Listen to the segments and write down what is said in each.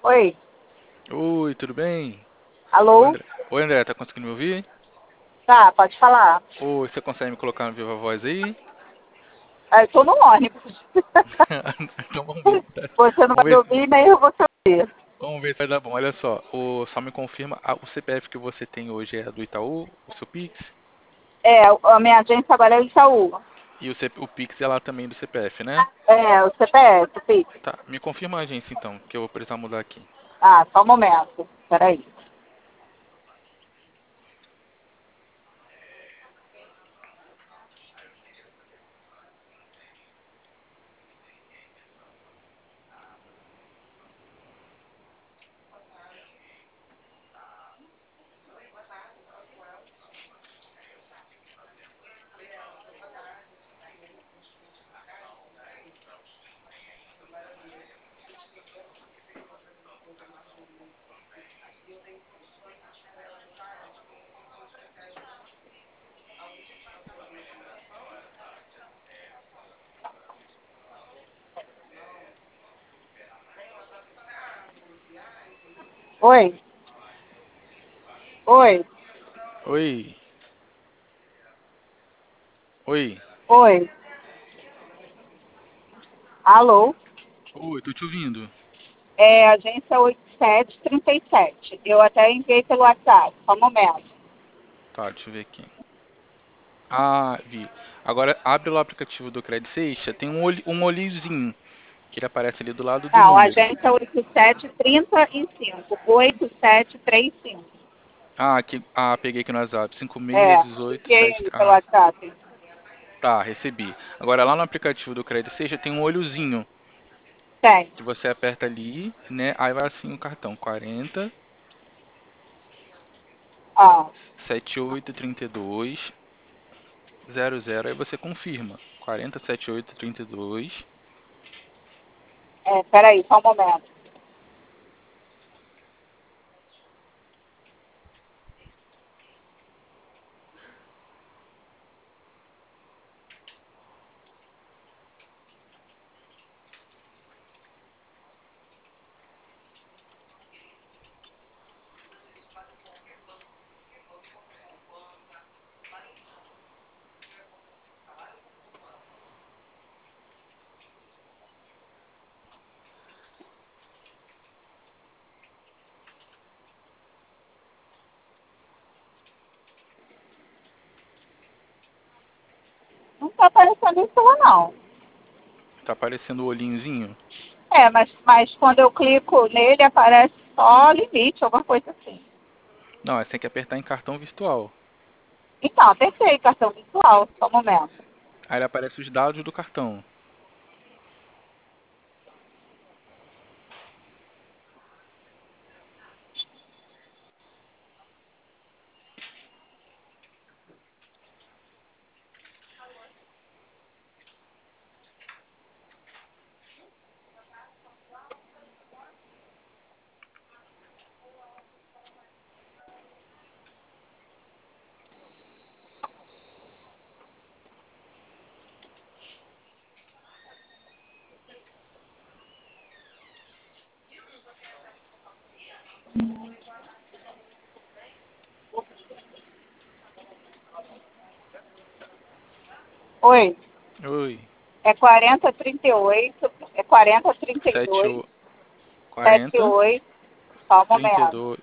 Oi, Oi, tudo bem? Oi, alô? André. Oi, André, tá conseguindo me ouvir? Tá, pode falar. Oi, você consegue me colocar no Viva Voz aí? Eu tô no ônibus. Então vamos ver se tá- Você não vai vamos me ver, ouvir, nem eu vou te ouvir. vamos ver se vai dar bom. Olha só, só me confirma, o CPF que você tem hoje é do Itaú, o seu Pix? É, a minha agência agora é o Itaú. E o Pix é lá também do CPF, né? É, o CPF, Pix. Tá, me confirma a agência então, que eu vou precisar mudar aqui. Ah, só um momento. Peraí. Oi, oi, Oi, oi, oi. Alô? oi, tô te ouvindo. É, agência 8737. Eu até enviei pelo WhatsApp. Só um momento. Tá, deixa eu ver aqui. Ah, vi. Agora abre o aplicativo do Credit Seixas, tem um olhinhozinho que ele aparece ali do lado do Não, número. agência 8735. 8735. Peguei aqui no WhatsApp. É, 5618 enviei 7. pelo WhatsApp. Tá, recebi. Agora lá no aplicativo do Credit Seixas tem um olhozinho Tem. que você aperta ali, né? Aí vai assim o cartão 40 Ó, 78 32 00. Aí você confirma. 40 78 32. peraí, só um momento. Não tá aparecendo isso lá, não. Tá aparecendo o olhinhozinho? É, mas quando eu clico nele, aparece só limite, alguma coisa assim. Não, você tem que apertar em cartão virtual. Então, apertei cartão virtual, só um momento. Aí aparece os dados do cartão. Oi, Oi. é 4038, é 4032, 40 78, só um momento. 32.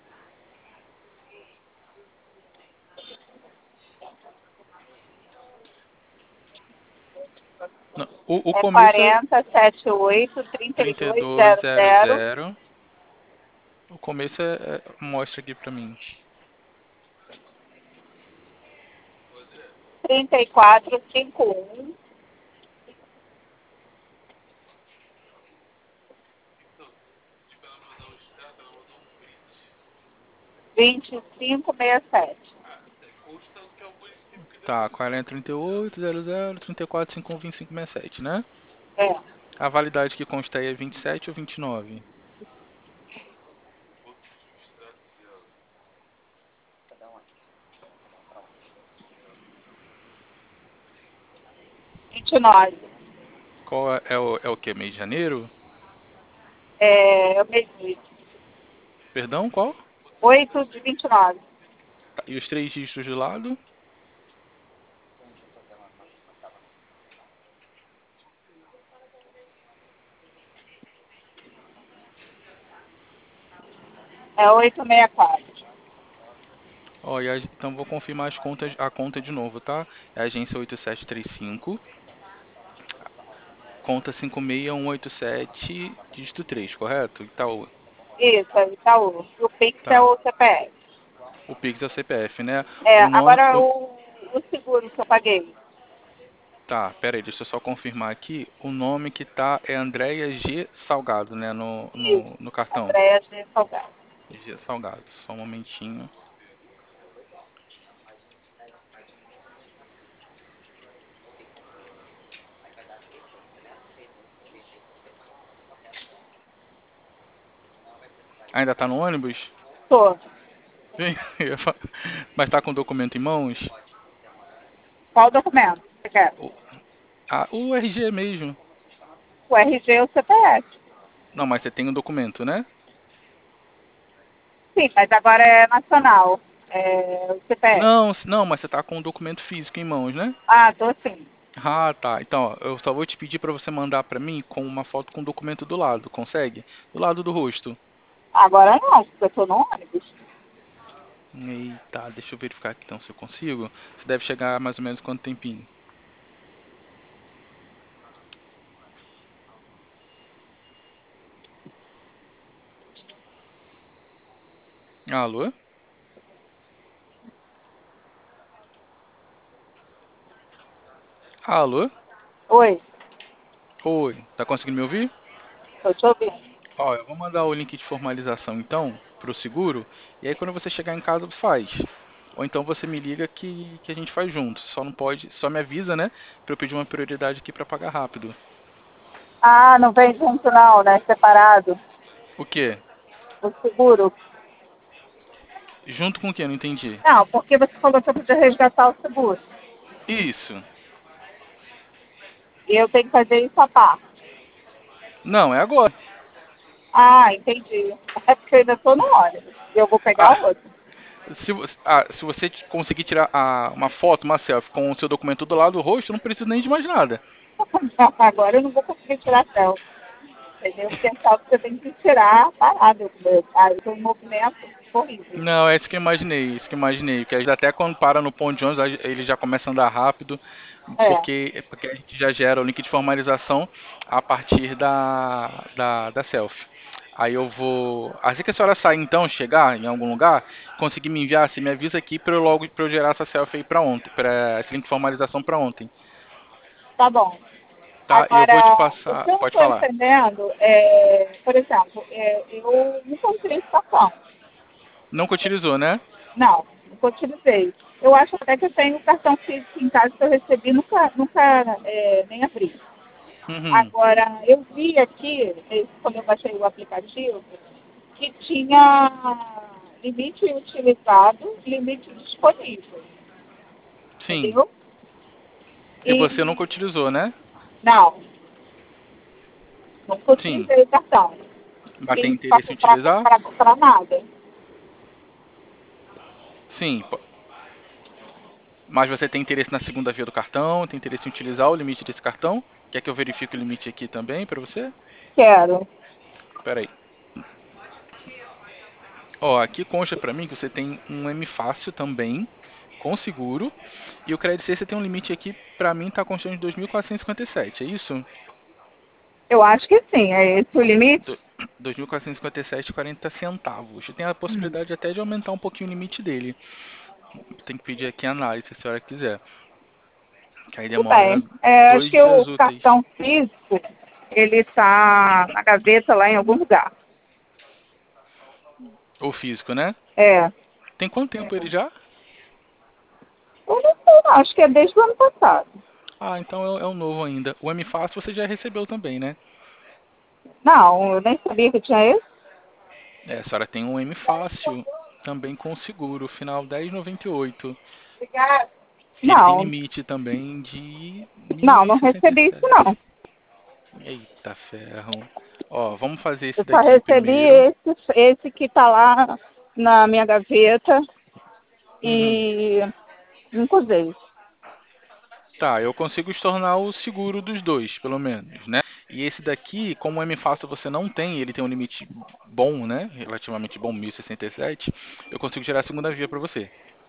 Não, o É começo é 4078 3200 3200. O começo mostra aqui pra mim. 3451 2567. Tá, 40 38 00 34 51 25 67, né? É, A validade que consta aí é 27 ou 29? 29. Qual é o que? Mês de janeiro? Eu mesmo. Perdão, qual? 8 de 29. Tá, e os 3 dígitos do lado? É 864. Ó, então vou confirmar a conta de novo, tá? É a agência 8735, conta 56187, dígito 3, correto? Itaú. Isso, é Itaú. O Pix é Tá. o CPF. O Pix é o CPF, né? É, O nome. agora o seguro que eu paguei. Tá, pera aí, deixa eu só confirmar aqui. O nome que tá é Andréia G. Salgado, né? No, Isso, no, no cartão. Andréa de Salgado. G. Salgado. Só um momentinho. Ainda tá no ônibus? Tô. Mas tá com o documento em mãos? Qual documento você quer? O, o RG mesmo. O RG e o CPF. Não, mas você tem o documento, né? Sim, mas agora é nacional. É o CPF. Não, não, mas você tá com o documento físico em mãos, né? Ah, tô sim. Ah, tá. Então, ó, eu só vou te pedir pra você mandar pra mim com uma foto com o documento do lado, consegue? Do lado do rosto. Agora não, porque eu tô no ônibus. Eita, deixa eu verificar aqui então se eu consigo. Você deve chegar mais ou menos quanto tempinho? Alô? Alô? Oi, Oi, tá conseguindo me ouvir? tô te ouvindo. Ó, eu vou mandar o link de formalização então pro seguro, e aí quando você chegar em casa faz. Ou então você me liga que a gente faz junto. Só não pode, só me avisa, né? Pra eu pedir uma prioridade aqui pra pagar rápido. Ah, não vem junto não, né? Separado. O quê? O seguro. Junto com o quê? Não entendi. Não, porque você falou que eu podia resgatar o seguro. Isso. E eu tenho que fazer isso à parte. Não, é agora. Ah, entendi. É porque eu ainda tô no ônibus. E eu vou pegar Ah, outro. se você conseguir tirar uma foto, uma selfie com o seu documento do lado do rosto, não precisa nem de mais nada. Agora eu não vou conseguir tirar selfie. Entendeu? Porque é selfie você tem que tirar parado. Aí tem um movimento horrível. Não, é isso que eu imaginei, isso que eu imaginei. Que até quando para no ponto de ônibus, ele já começa a andar rápido, É, porque a gente já gera o link de formalização a partir da selfie. Aí eu vou. Assim que a senhora sair então, chegar em algum lugar, conseguir me enviar, você me avisa aqui para eu gerar essa selfie aí para ontem, para esse link de formalização para ontem. tá bom. Tá? E eu vou te Agora, o passar. que eu não Pode estou falar. entendendo é, por exemplo, eu não comprei esse cartão. Nunca utilizou, né? Não, nunca utilizei. Eu acho até que eu tenho o cartão físico em casa que eu recebi, nunca nem abri. Uhum. Agora, eu vi aqui, quando eu baixei o aplicativo, que tinha limite utilizado, limite disponível, Sim. entendeu? E você nunca E utilizou, né? não, nunca Sim. utilizei o cartão. Mas tem Limite interesse em utilizar? para comprar nada. Sim. Mas você tem interesse na segunda via do cartão? Tem interesse em utilizar o limite desse cartão? Quer que eu verifique o limite aqui também para você? Quero. Espera aí. Ó, aqui consta para mim que você tem um M fácil também, com seguro. E o Credit C você tem um limite aqui, para mim tá constando de 2.457, é isso? Eu acho que sim, é esse o limite? Do- 2.457,40 centavos. Você tem a possibilidade até de aumentar um pouquinho o limite dele. Tem que pedir aqui a análise, se a senhora quiser. Que aí Tudo demora bem. É, acho 2 que o dias úteis. cartão físico, ele está na gaveta lá em algum lugar. O físico, né? É. Tem quanto tempo ele já? Eu não sei, não. Acho que é desde o ano passado. Ah, então é um novo ainda. O M Fácil você já recebeu também, né? Não, eu nem sabia que tinha esse. É, a senhora tem um M Fácil também com seguro, final 10,98. Ele tem Não, limite também de não recebi isso 1.067. não. Eita ferro. Ó, vamos fazer esse Eu só daqui recebi primeiro. esse que tá lá na minha gaveta Uhum. e nunca usei. Tá, eu consigo estornar o seguro dos dois, pelo menos, né? E esse daqui, como o M-Fácil você não tem, ele tem um limite bom, né? Relativamente bom, 1067. Eu consigo gerar a segunda via pra você.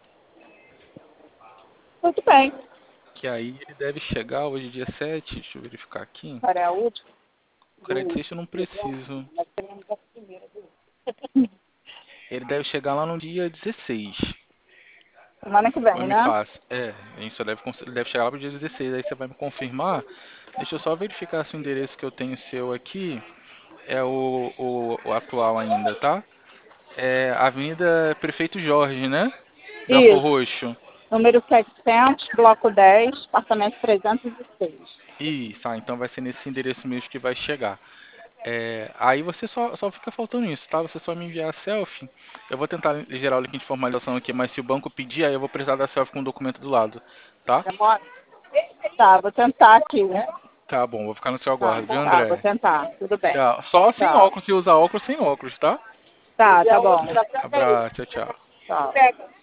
Tudo bem. Que aí ele deve chegar hoje, dia 7. Deixa eu verificar aqui. Agora é a última. O crédito sexta eu não preciso. Nós teremos a primeira do Ele deve chegar lá no dia 16. semana que O vem, né? M-Fácil. É, a gente só deve chegar lá pro dia 16. Aí você vai me confirmar. Deixa eu só verificar se o endereço que eu tenho seu aqui é o atual ainda, tá? É Avenida Prefeito Jorge, né? Belfor Isso. Roxo. Número 700, bloco 10, apartamento 306. Isso, tá, então vai ser nesse endereço mesmo que vai chegar. Aí você só fica faltando isso, tá? Você só me enviar a selfie. Eu vou tentar gerar o link de formalização aqui, mas se o banco pedir, aí eu vou precisar da selfie com o documento do lado, tá? Demora? Tá, vou tentar aqui, né? Tá bom, vou ficar no seu Tá, aguardo, viu, tá, vou André? tentar. Tudo bem. Tchau. Só sem Tchau. óculos, se usar óculos sem óculos, tá? Tá, tá bom. Abraço, tchau, tchau. Tchau.